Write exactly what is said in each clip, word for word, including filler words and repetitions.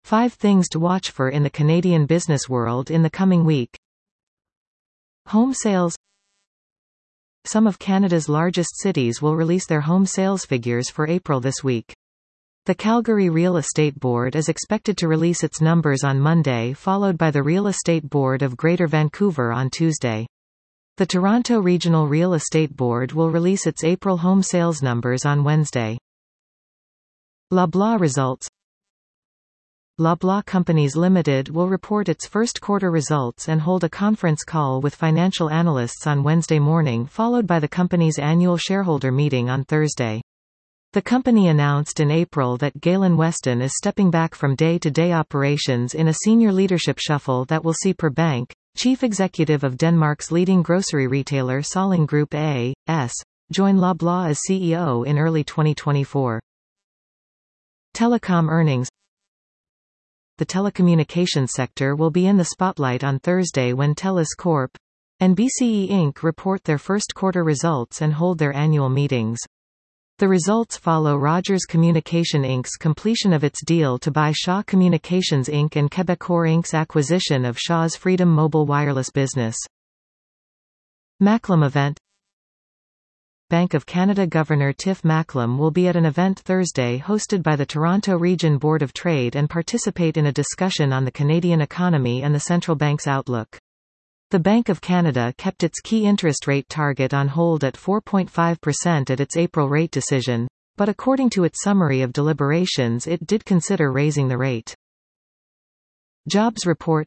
Five things to watch for in the Canadian business world in the coming week. Home sales. Some of Canada's largest cities will release their home sales figures for April this week. The Calgary Real Estate Board is expected to release its numbers on Monday, followed by the Real Estate Board of Greater Vancouver on Tuesday. The Toronto Regional Real Estate Board will release its April home sales numbers on Wednesday. Loblaw results. Loblaw Companies Limited will report its first quarter results and hold a conference call with financial analysts on Wednesday morning, followed by the company's annual shareholder meeting on Thursday. The company announced in April that Galen Weston is stepping back from day-to-day operations in a senior leadership shuffle that will see Per Bank, chief executive of Denmark's leading grocery retailer Salling Group A S, join Loblaw as C E O in early twenty twenty-four. Telecom earnings. The telecommunications sector will be in the spotlight on Thursday when TELUS Corp and B C E Incorporated report their first quarter results and hold their annual meetings. The results follow Rogers Communication Incorporated's completion of its deal to buy Shaw Communications Incorporated and Quebecor Incorporated's acquisition of Shaw's Freedom Mobile wireless business. Macklem event. Bank of Canada Governor Tiff Macklem will be at an event Thursday hosted by the Toronto Region Board of Trade and participate in a discussion on the Canadian economy and the central bank's outlook. The Bank of Canada kept its key interest rate target on hold at four point five percent at its April rate decision, but according to its summary of deliberations it did consider raising the rate. Jobs report.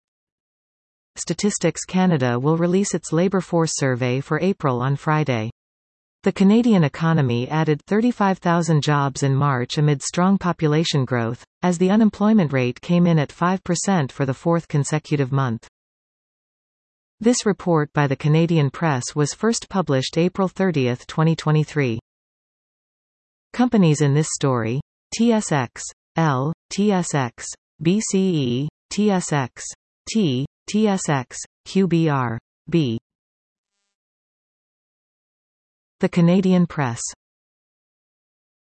Statistics Canada will release its labour force survey for April on Friday. The Canadian economy added thirty-five thousand jobs in March amid strong population growth, as the unemployment rate came in at five percent for the fourth consecutive month. This report by the Canadian Press was first published April thirtieth, twenty twenty-three. Companies in this story: T S X L, T S X, B C E, T S X T, T S X, Q B R B. The Canadian Press.